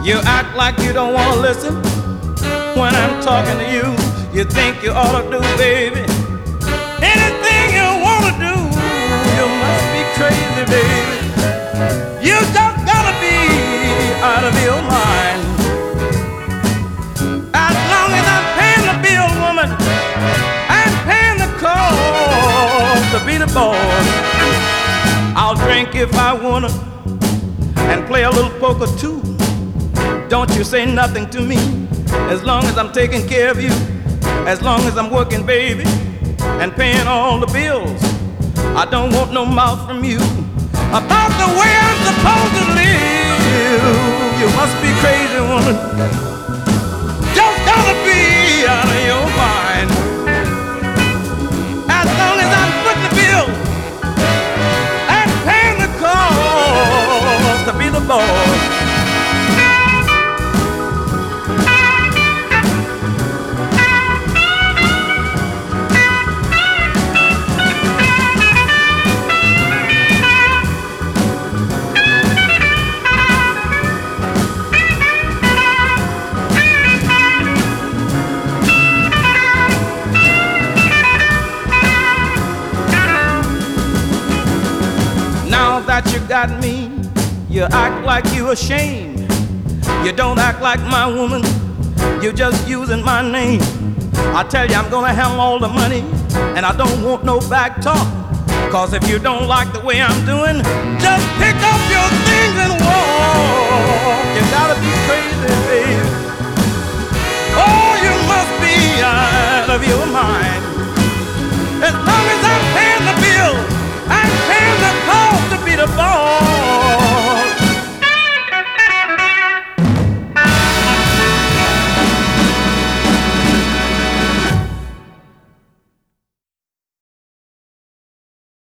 You act like you don't want to listen when I'm talking to you. You think you ought to do, baby, anything you want to do. You must be crazy, baby. You just gotta be out of your mind. As long as I'm paying the bill, woman, I'm paying the cost to be the boss. I'll drink if I wanna and play a little poker too. Don't you say nothing to me as long as I'm taking care of you, as long as I'm working, baby, and paying all the bills. I don't want no mouth from you about the way I'm supposed to live. You must be crazy, woman. Just gotta be out of your mind. As long as I'm putting the bill and paying the cost to be the boss. That you got me, you act like you ashamed. You don't act like my woman, you're just using my name. I tell you I'm gonna have all the money, and I don't want no back talk. Cause if you don't like the way I'm doing, just pick up